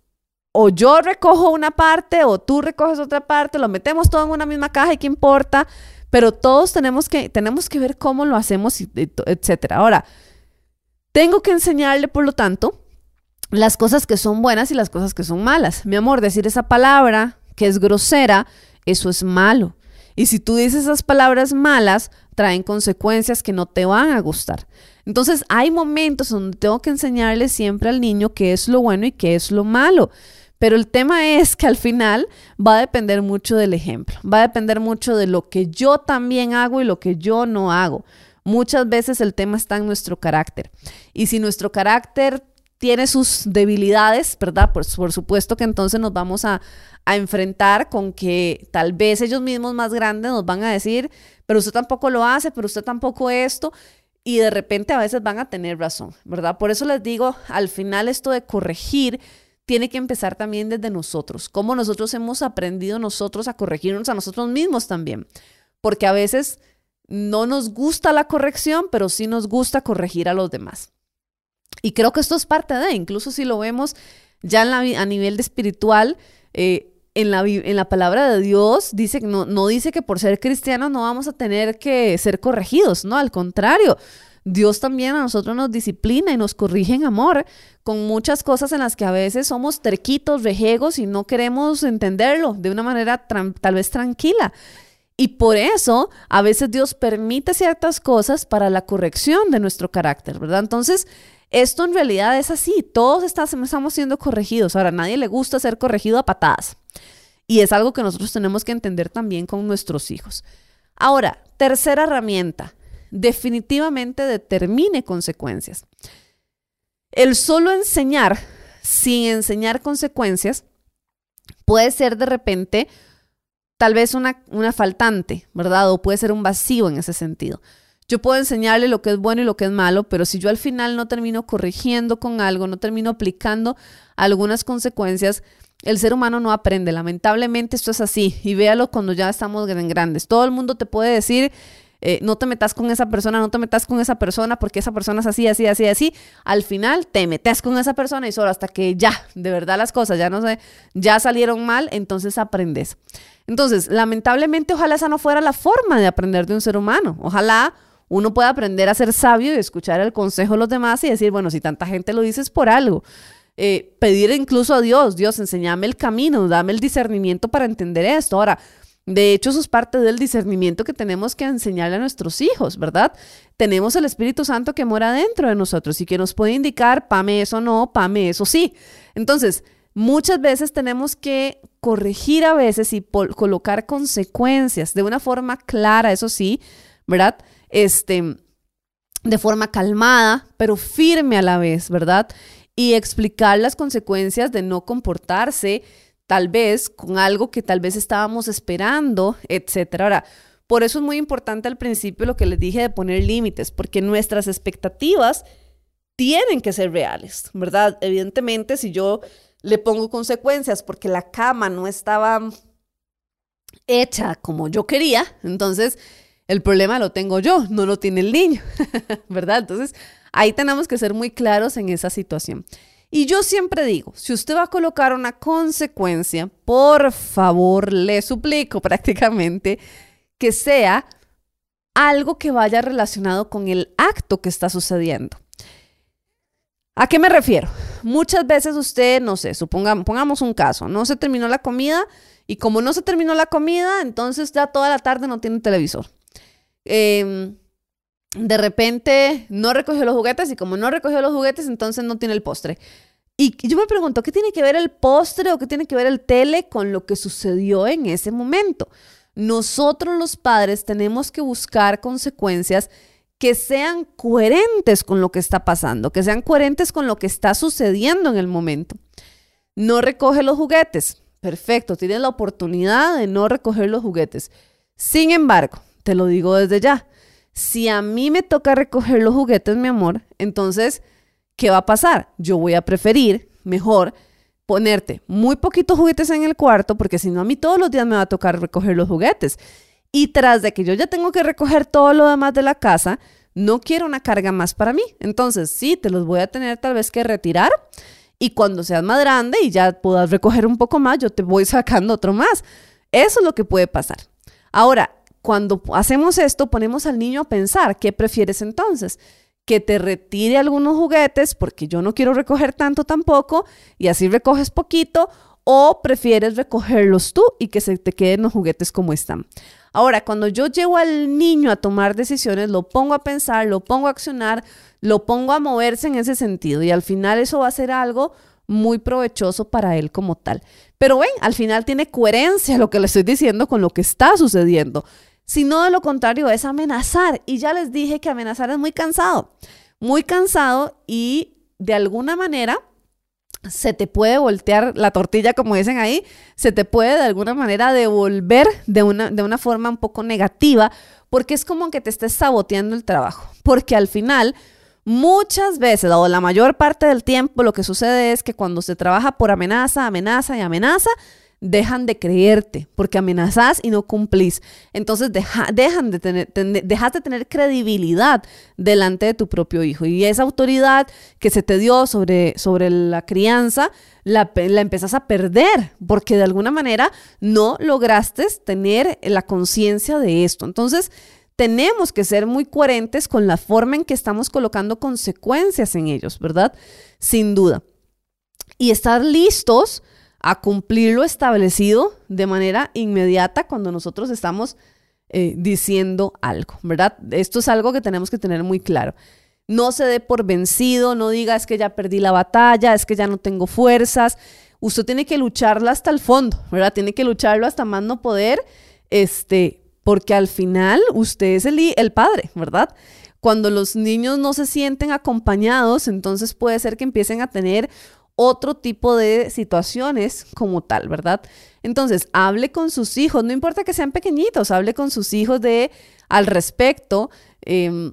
o yo recojo una parte o tú recoges otra parte, lo metemos todo en una misma caja y qué importa, pero todos tenemos que, tenemos que ver cómo lo hacemos, etcétera. Ahora, tengo que enseñarle, por lo tanto, las cosas que son buenas y las cosas que son malas. Mi amor, decir esa palabra que es grosera, eso es malo. Y si tú dices esas palabras malas, traen consecuencias que no te van a gustar. Entonces, hay momentos donde tengo que enseñarle siempre al niño qué es lo bueno y qué es lo malo. Pero el tema es que al final va a depender mucho del ejemplo. Va a depender mucho de lo que yo también hago y lo que yo no hago. Muchas veces el tema está en nuestro carácter. Y si nuestro carácter tiene sus debilidades, ¿verdad? Por, por supuesto que entonces nos vamos a, a enfrentar con que tal vez ellos mismos más grandes nos van a decir, pero usted tampoco lo hace, pero usted tampoco esto, y de repente a veces van a tener razón, ¿verdad? Por eso les digo, al final esto de corregir tiene que empezar también desde nosotros, cómo nosotros hemos aprendido nosotros a corregirnos a nosotros mismos también, porque a veces no nos gusta la corrección, pero sí nos gusta corregir a los demás. Y creo que esto es parte de, incluso si lo vemos ya en la, a nivel de espiritual, eh, en, la, en la palabra de Dios, dice, no, no dice que por ser cristianos no vamos a tener que ser corregidos, no, al contrario, Dios también a nosotros nos disciplina y nos corrige en amor con muchas cosas en las que a veces somos terquitos, rejegos y no queremos entenderlo de una manera tal vez tranquila. Y por eso a veces Dios permite ciertas cosas para la corrección de nuestro carácter, ¿verdad? Entonces, esto en realidad es así, todos estamos siendo corregidos. Ahora, a nadie le gusta ser corregido a patadas. Y es algo que nosotros tenemos que entender también con nuestros hijos. Ahora, tercera herramienta, definitivamente determine consecuencias. El solo enseñar sin enseñar consecuencias puede ser de repente tal vez una, una faltante, ¿verdad? O puede ser un vacío en ese sentido. Yo puedo enseñarle lo que es bueno y lo que es malo, pero si yo al final no termino corrigiendo con algo, no termino aplicando algunas consecuencias, el ser humano no aprende. Lamentablemente esto es así. Y véalo cuando ya estamos grandes. Todo el mundo te puede decir, eh, no te metas con esa persona, no te metas con esa persona, porque esa persona es así, así, así, así. Al final te metes con esa persona y solo hasta que ya, de verdad las cosas ya no sé, ya salieron mal, entonces aprendes. Entonces, lamentablemente, ojalá esa no fuera la forma de aprender de un ser humano. Ojalá uno pueda aprender a ser sabio y escuchar el consejo de los demás y decir, bueno, si tanta gente lo dice es por algo. Eh, pedir incluso a Dios, Dios, enséñame el camino, dame el discernimiento para entender esto. Ahora, de hecho, eso es parte del discernimiento que tenemos que enseñarle a nuestros hijos, ¿verdad? Tenemos el Espíritu Santo que mora dentro de nosotros y que nos puede indicar, pame eso no, pame eso sí. Entonces, muchas veces tenemos que corregir a veces y colocar consecuencias de una forma clara, eso sí, ¿verdad? Este, de forma calmada, pero firme a la vez, ¿verdad? Y explicar las consecuencias de no comportarse tal vez con algo que tal vez estábamos esperando, etcétera. Ahora, por eso es muy importante al principio lo que les dije de poner límites, porque nuestras expectativas tienen que ser reales, ¿verdad? Evidentemente, si yo le pongo consecuencias porque la cama no estaba hecha como yo quería, entonces el problema lo tengo yo, no lo tiene el niño, ¿verdad? Entonces, ahí tenemos que ser muy claros en esa situación. Y yo siempre digo, si usted va a colocar una consecuencia, por favor, le suplico prácticamente que sea algo que vaya relacionado con el acto que está sucediendo. ¿A qué me refiero? Muchas veces usted, no sé, supongamos, pongamos un caso, no se terminó la comida y como no se terminó la comida, entonces ya toda la tarde no tiene televisor. Eh, de repente no recogió los juguetes y como no recogió los juguetes, entonces no tiene el postre. Y yo me pregunto, ¿qué tiene que ver el postre o qué tiene que ver el tele con lo que sucedió en ese momento? Nosotros los padres tenemos que buscar consecuencias que sean coherentes con lo que está pasando, que sean coherentes con lo que está sucediendo en el momento. No recoge los juguetes. Perfecto, tienes la oportunidad de no recoger los juguetes. Sin embargo, te lo digo desde ya, si a mí me toca recoger los juguetes, mi amor, entonces, ¿qué va a pasar? Yo voy a preferir mejor ponerte muy poquitos juguetes en el cuarto, porque si no, a mí todos los días me va a tocar recoger los juguetes. Y tras de que yo ya tengo que recoger todo lo demás de la casa, no quiero una carga más para mí. Entonces, sí, te los voy a tener tal vez que retirar Y cuando seas más grande y ya puedas recoger un poco más, yo te voy sacando otro más. Eso es lo que puede pasar. Ahora, cuando hacemos esto, ponemos al niño a pensar, ¿qué prefieres entonces? Que te retire algunos juguetes porque yo no quiero recoger tanto tampoco y así recoges poquito, o prefieres recogerlos tú y que se te queden los juguetes como están. Ahora, cuando yo llevo al niño a tomar decisiones, lo pongo a pensar, lo pongo a accionar, lo pongo a moverse en ese sentido y al final eso va a ser algo muy provechoso para él como tal. Pero ven, al final tiene coherencia lo que le estoy diciendo con lo que está sucediendo. Si no, de lo contrario, es amenazar. Y ya les dije que amenazar es muy cansado. Muy cansado y de alguna manera se te puede voltear la tortilla, como dicen ahí. Se te puede de alguna manera devolver de una, de una forma un poco negativa, porque es como que te estés saboteando el trabajo. Porque al final, muchas veces, o la mayor parte del tiempo, lo que sucede es que cuando se trabaja por amenaza, amenaza y amenaza, dejan de creerte porque amenazas y no cumplís. Entonces deja, dejan de tener, ten, dejas de tener credibilidad delante de tu propio hijo. Y esa autoridad que se te dio sobre, sobre la crianza, la, la empezás a perder porque de alguna manera no lograste tener la conciencia de esto. Entonces, tenemos que ser muy coherentes con la forma en que estamos colocando consecuencias en ellos, ¿verdad? Sin duda. Y estar listos a cumplir lo establecido de manera inmediata cuando nosotros estamos eh, diciendo algo, ¿verdad? Esto es algo que tenemos que tener muy claro. No se dé por vencido, no diga es que ya perdí la batalla, es que ya no tengo fuerzas. Usted tiene que lucharla hasta el fondo, ¿verdad? Tiene que lucharlo hasta más no poder, este, porque al final usted es el, el padre, ¿verdad? Cuando los niños no se sienten acompañados, entonces puede ser que empiecen a tener otro tipo de situaciones como tal, ¿verdad? Entonces, hable con sus hijos, no importa que sean pequeñitos, hable con sus hijos de al respecto, eh,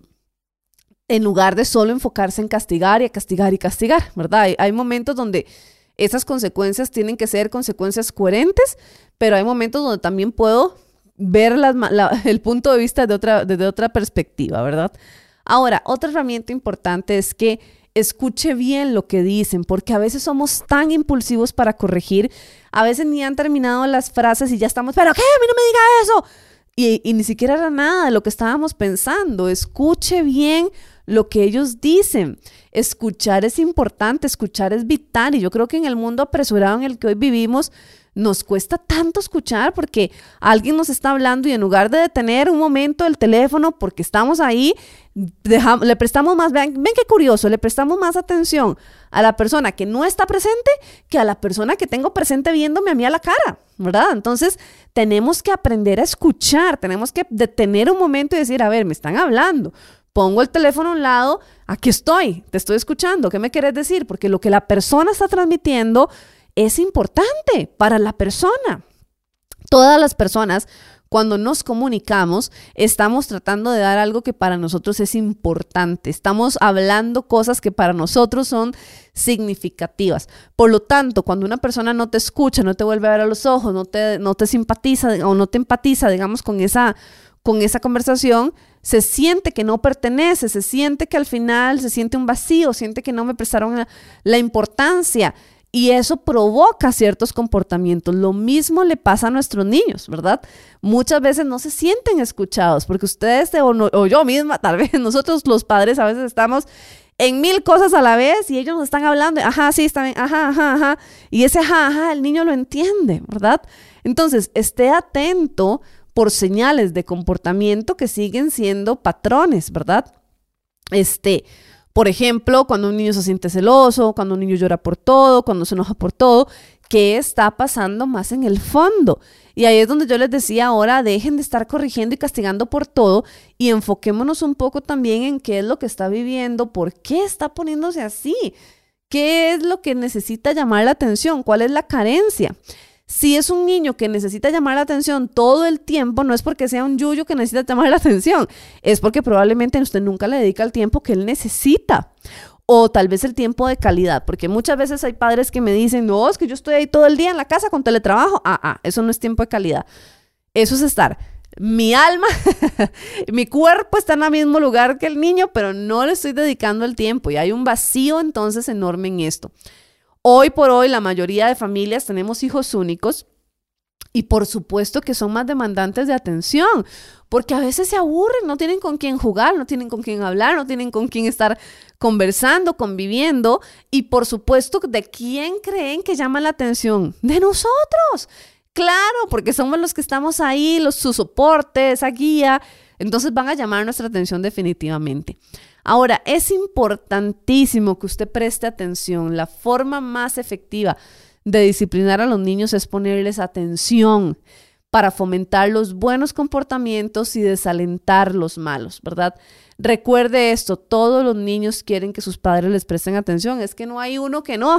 en lugar de solo enfocarse en castigar y castigar y castigar, ¿verdad? Hay, hay momentos donde esas consecuencias tienen que ser consecuencias coherentes, pero hay momentos donde también puedo ver las, la, el punto de vista de otra, desde otra perspectiva, ¿verdad? Ahora, otra herramienta importante es que escuche bien lo que dicen, porque a veces somos tan impulsivos para corregir, a veces ni han terminado las frases y ya estamos, ¿pero qué? A mí no me diga eso. Y, y ni siquiera era nada de lo que estábamos pensando. Escuche bien lo que ellos dicen. Escuchar es importante, escuchar es vital, y yo creo que en el mundo apresurado en el que hoy vivimos, nos cuesta tanto escuchar porque alguien nos está hablando y en lugar de detener un momento el teléfono porque estamos ahí, dejamos, le prestamos más, ven, ven qué curioso, le prestamos más atención a la persona que no está presente que a la persona que tengo presente viéndome a mí a la cara, ¿verdad? Entonces tenemos que aprender a escuchar, tenemos que detener un momento y decir, a ver, me están hablando. Pongo el teléfono a un lado, aquí estoy, te estoy escuchando, ¿qué me quieres decir? Porque lo que la persona está transmitiendo es importante para la persona. Todas las personas, cuando nos comunicamos, estamos tratando de dar algo que para nosotros es importante. Estamos hablando cosas que para nosotros son significativas. Por lo tanto, cuando una persona no te escucha, no te vuelve a ver a los ojos, no te, no te simpatiza o no te empatiza, digamos, con esa, con esa conversación, se siente que no pertenece, se siente que al final se siente un vacío, siente que no me prestaron la, la importancia. Y eso provoca ciertos comportamientos. Lo mismo le pasa a nuestros niños, ¿verdad? Muchas veces no se sienten escuchados porque ustedes o, no, o yo misma, tal vez nosotros los padres a veces estamos en mil cosas a la vez y ellos nos están hablando, ajá, sí, está bien, ajá, ajá, ajá. Y ese ajá, ajá, el niño lo entiende, ¿verdad? Entonces, esté atento por señales de comportamiento que siguen siendo patrones, ¿verdad? Este... Por ejemplo, cuando un niño se siente celoso, cuando un niño llora por todo, cuando se enoja por todo, ¿qué está pasando más en el fondo? Y ahí es donde yo les decía ahora, dejen de estar corrigiendo y castigando por todo y enfoquémonos un poco también en qué es lo que está viviendo, por qué está poniéndose así, qué es lo que necesita llamar la atención, cuál es la carencia. Si es un niño que necesita llamar la atención todo el tiempo, no es porque sea un yuyo que necesita llamar la atención, es porque probablemente usted nunca le dedica el tiempo que él necesita. O tal vez el tiempo de calidad, porque muchas veces hay padres que me dicen, no, es que yo estoy ahí todo el día en la casa con teletrabajo. Ah, ah, eso no es tiempo de calidad. Eso es estar, mi alma, mi cuerpo está en el mismo lugar que el niño, pero no le estoy dedicando el tiempo y hay un vacío entonces enorme en esto. Hoy por hoy la mayoría de familias tenemos hijos únicos y por supuesto que son más demandantes de atención, porque a veces se aburren, no tienen con quién jugar, no tienen con quién hablar, no tienen con quién estar conversando, conviviendo, y por supuesto, ¿de quién creen que llama la atención? De nosotros. Claro, porque somos los que estamos ahí, los, su soporte, esa guía, entonces van a llamar nuestra atención definitivamente. Ahora, es importantísimo que usted preste atención. La forma más efectiva de disciplinar a los niños es ponerles atención para fomentar los buenos comportamientos y desalentar los malos, ¿verdad? Recuerde esto, todos los niños quieren que sus padres les presten atención, es que no hay uno que no.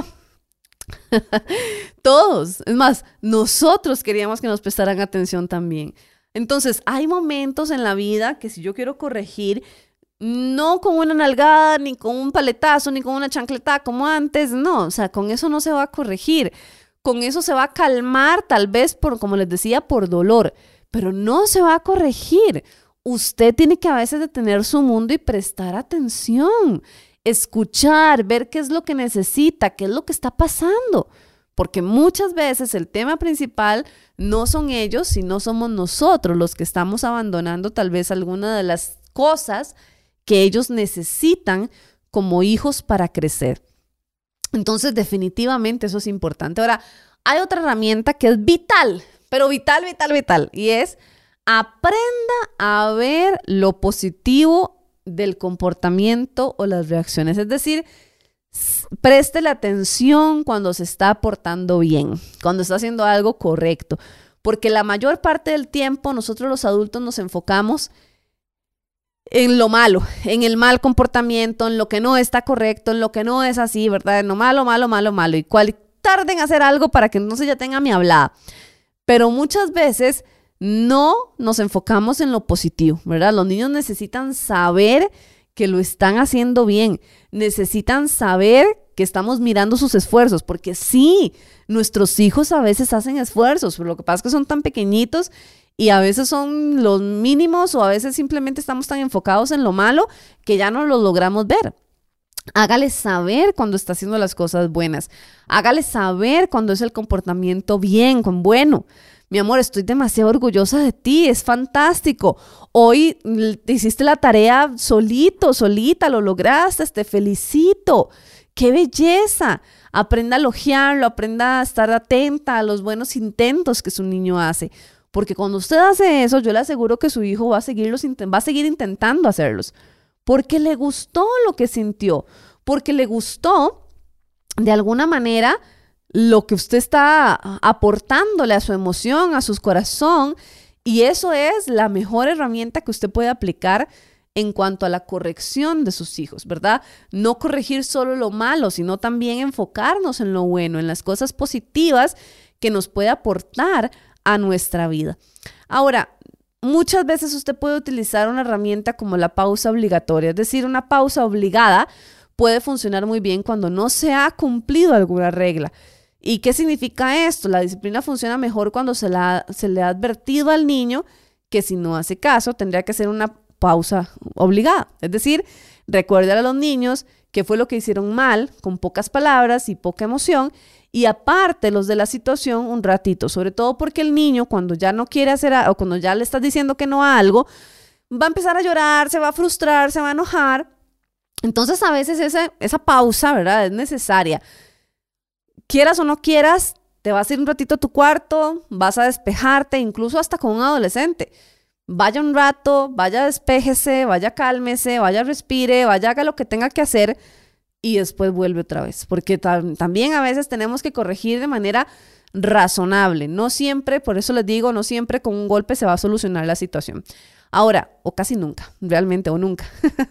Todos, es más, nosotros queríamos que nos prestaran atención también. Entonces, hay momentos en la vida que si yo quiero corregir, no con una nalgada, ni con un paletazo, ni con una chancletada como antes, no, o sea, con eso no se va a corregir. Con eso se va a calmar, tal vez, por, como les decía, por dolor, pero no se va a corregir. Usted tiene que a veces detener su mundo y prestar atención, escuchar, ver qué es lo que necesita, qué es lo que está pasando, porque muchas veces el tema principal no son ellos, sino somos nosotros los que estamos abandonando tal vez alguna de las cosas que ellos necesitan como hijos para crecer. Entonces, definitivamente eso es importante. Ahora, hay otra herramienta que es vital, pero vital, vital, vital, y es aprenda a ver lo positivo del comportamiento o las reacciones. Es decir, préstele atención cuando se está portando bien, cuando está haciendo algo correcto, porque la mayor parte del tiempo nosotros los adultos nos enfocamos en lo malo, en el mal comportamiento, en lo que no está correcto, en lo que no es así, ¿verdad? En lo malo, malo, malo, malo. Y cual tarden en hacer algo para que entonces ya tenga mi hablada. Pero muchas veces no nos enfocamos en lo positivo, ¿verdad? Los niños necesitan saber que lo están haciendo bien. Necesitan saber que estamos mirando sus esfuerzos, porque sí, nuestros hijos a veces hacen esfuerzos, pero lo que pasa es que son tan pequeñitos y a veces son los mínimos o a veces simplemente estamos tan enfocados en lo malo que ya no lo logramos ver. Hágale saber cuando está haciendo las cosas buenas. Hágale saber cuando es el comportamiento bien, con bueno. Mi amor, estoy demasiado orgullosa de ti, es fantástico. Hoy hiciste la tarea solito, solita, lo lograste, te felicito. ¡Qué belleza! Aprenda a elogiarlo, aprenda a estar atenta a los buenos intentos que su niño hace. Porque cuando usted hace eso, yo le aseguro que su hijo va a, seguirlos, va a seguir intentando hacerlos. Porque le gustó lo que sintió. Porque le gustó, de alguna manera, lo que usted está aportándole a su emoción, a su corazón. Y eso es la mejor herramienta que usted puede aplicar en cuanto a la corrección de sus hijos, ¿verdad? No corregir solo lo malo, sino también enfocarnos en lo bueno, en las cosas positivas que nos puede aportar a nuestra vida. Ahora, muchas veces usted puede utilizar una herramienta como la pausa obligatoria, es decir, una pausa obligada puede funcionar muy bien cuando no se ha cumplido alguna regla. ¿Y qué significa esto? La disciplina funciona mejor cuando se, la, se le ha advertido al niño que si no hace caso tendría que hacer una pausa obligada. Es decir, recuerde a los niños qué fue lo que hicieron mal, con pocas palabras y poca emoción, y aparte los de la situación un ratito, sobre todo porque el niño cuando ya no quiere hacer o cuando ya le estás diciendo que no a algo, va a empezar a llorar, se va a frustrar, se va a enojar. Entonces a veces esa, esa pausa, ¿verdad? Es necesaria. Quieras o no quieras, te vas a ir un ratito a tu cuarto, vas a despejarte, incluso hasta con un adolescente. Vaya un rato, vaya despéjese, vaya cálmese, vaya respire, vaya haga lo que tenga que hacer y después vuelve otra vez. Porque tam- también a veces tenemos que corregir de manera razonable. No siempre, por eso les digo, no siempre con un golpe se va a solucionar la situación. Ahora, o casi nunca, realmente, o nunca.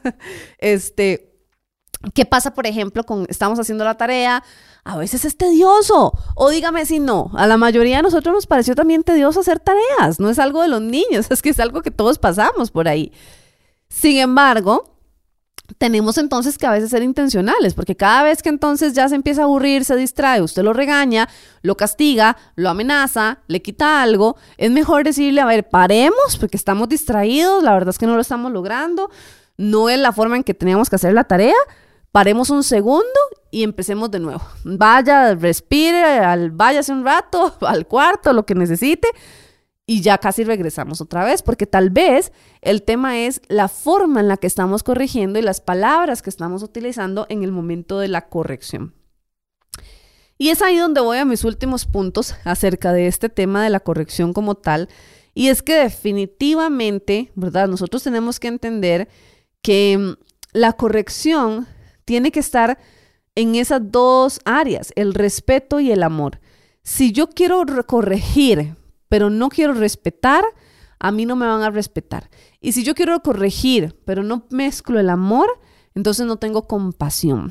este... ¿Qué pasa, por ejemplo, con estamos haciendo la tarea? A veces es tedioso. O dígame si no, a la mayoría de nosotros nos pareció también tedioso hacer tareas. No es algo de los niños, es que es algo que todos pasamos por ahí. Sin embargo, tenemos entonces que a veces ser intencionales, porque cada vez que entonces ya se empieza a aburrir, se distrae, usted lo regaña, lo castiga, lo amenaza, le quita algo, es mejor decirle, a ver, paremos, porque estamos distraídos, la verdad es que no lo estamos logrando, no es la forma en que teníamos que hacer la tarea. paremos un segundo y empecemos de nuevo. Vaya, respire, al, váyase un rato al cuarto, lo que necesite, y ya casi regresamos otra vez, porque tal vez el tema es la forma en la que estamos corrigiendo y las palabras que estamos utilizando en el momento de la corrección. Y es ahí donde voy a mis últimos puntos acerca de este tema de la corrección como tal. Y es que definitivamente, ¿verdad? Nosotros tenemos que entender que la corrección tiene que estar en esas dos áreas, el respeto y el amor. Si yo quiero corregir, pero no quiero respetar, a mí no me van a respetar. Y si yo quiero corregir, pero no mezclo el amor, entonces no tengo compasión.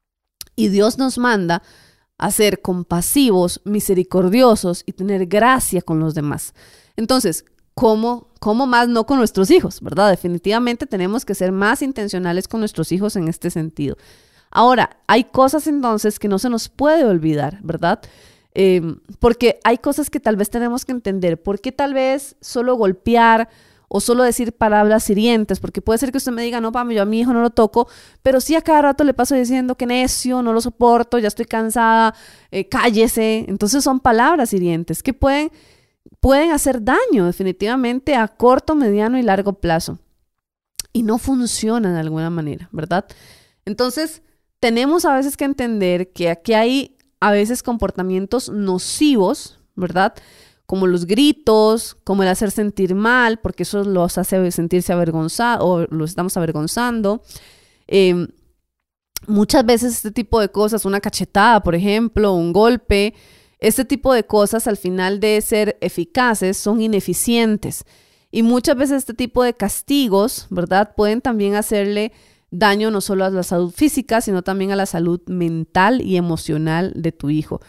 Y Dios nos manda a ser compasivos, misericordiosos y tener gracia con los demás. Entonces, ¿cómo, cómo más no con nuestros hijos, verdad? Definitivamente tenemos que ser más intencionales con nuestros hijos en este sentido. Ahora, hay cosas entonces que no se nos puede olvidar, ¿verdad? Eh, porque hay cosas que tal vez tenemos que entender. ¿Por qué tal vez solo golpear o solo decir palabras hirientes? Porque puede ser que usted me diga, no, mami, yo a mi hijo no lo toco, pero sí a cada rato le paso diciendo que necio, no lo soporto, ya estoy cansada, eh, cállese. Entonces son palabras hirientes que pueden, pueden hacer daño definitivamente a corto, mediano y largo plazo. Y no funcionan de alguna manera, ¿verdad? Entonces tenemos a veces que entender que aquí hay a veces comportamientos nocivos, ¿verdad? Como los gritos, como el hacer sentir mal, porque eso los hace sentirse avergonzados o los estamos avergonzando. Eh, muchas veces este tipo de cosas, una cachetada, por ejemplo, un golpe, este tipo de cosas al final de ser eficaces son ineficientes. Y muchas veces este tipo de castigos, ¿verdad? Pueden también hacerle daño no solo a la salud física, sino también a la salud mental y emocional de tu hijo.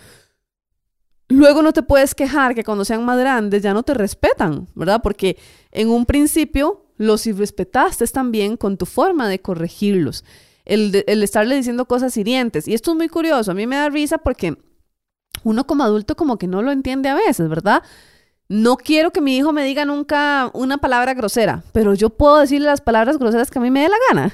Luego no te puedes quejar que cuando sean más grandes ya no te respetan, ¿verdad? Porque en un principio los irrespetaste también con tu forma de corregirlos. El, de, el estarle diciendo cosas hirientes. Y esto es muy curioso. A mí me da risa porque uno como adulto como que no lo entiende a veces, ¿verdad? No quiero que mi hijo me diga nunca una palabra grosera, pero yo puedo decirle las palabras groseras que a mí me dé la gana.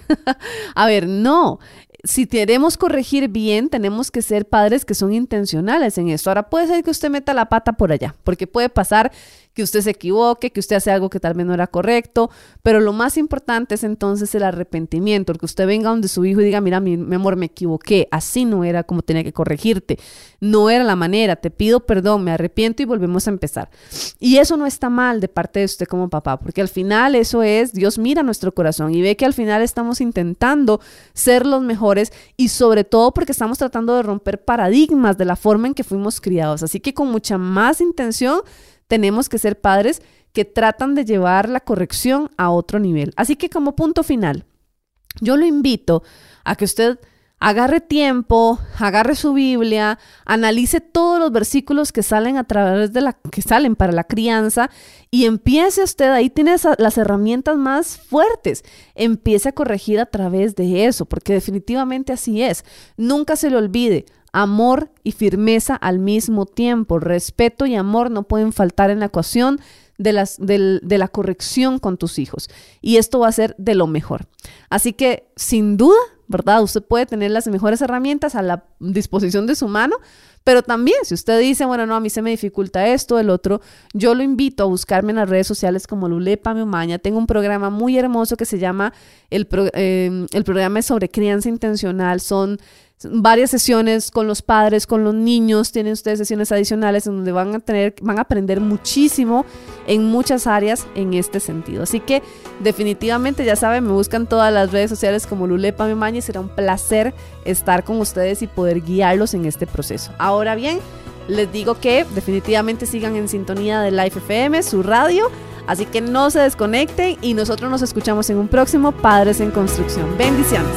A ver, no. Si queremos corregir bien, tenemos que ser padres que son intencionales en esto. Ahora puede ser que usted meta la pata por allá, porque puede pasar que usted se equivoque, que usted hace algo que tal vez no era correcto, pero lo más importante es entonces el arrepentimiento, el que usted venga donde su hijo y diga, mira, mi, mi amor, me equivoqué, así no era como tenía que corregirte, no era la manera, te pido perdón, me arrepiento y volvemos a empezar. Y eso no está mal de parte de usted como papá, porque al final eso es, Dios mira nuestro corazón y ve que al final estamos intentando ser los mejores y sobre todo porque estamos tratando de romper paradigmas de la forma en que fuimos criados. Así que con mucha más intención tenemos que ser padres que tratan de llevar la corrección a otro nivel. Así que como punto final, yo lo invito a que usted agarre tiempo, agarre su Biblia, analice todos los versículos que salen a través de la que salen para la crianza y empiece usted, ahí tiene las herramientas más fuertes, empiece a corregir a través de eso, porque definitivamente así es. Nunca se le olvide, amor y firmeza al mismo tiempo, respeto y amor no pueden faltar en la ecuación de, las, de, de la corrección con tus hijos. Y esto va a ser de lo mejor. Así que, sin duda, ¿verdad? Usted puede tener las mejores herramientas a la disposición de su mano, pero también si usted dice, bueno, no, a mí se me dificulta esto, el otro, yo lo invito a buscarme en las redes sociales como Lulepa Mi Umaña. Tengo un programa muy hermoso que se llama, el, pro, eh, el programa es sobre crianza intencional, son varias sesiones con los padres, con los niños, tienen ustedes sesiones adicionales en donde van a tener, van a aprender muchísimo en muchas áreas en este sentido. Así que definitivamente ya saben, me buscan todas las redes sociales como Lulepa Mi Umaña y será un placer estar con ustedes y poder guiarlos en este proceso. Ahora bien, les digo que definitivamente sigan en sintonía de Life F M, su radio, así que no se desconecten y nosotros nos escuchamos en un próximo Padres en Construcción. Bendiciones.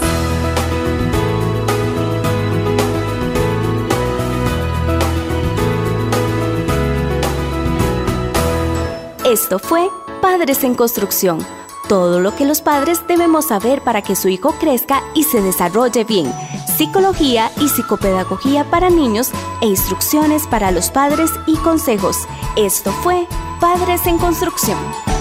Esto fue Padres en Construcción. Todo lo que los padres debemos saber para que su hijo crezca y se desarrolle bien. Psicología y psicopedagogía para niños e instrucciones para los padres y consejos. Esto fue Padres en Construcción.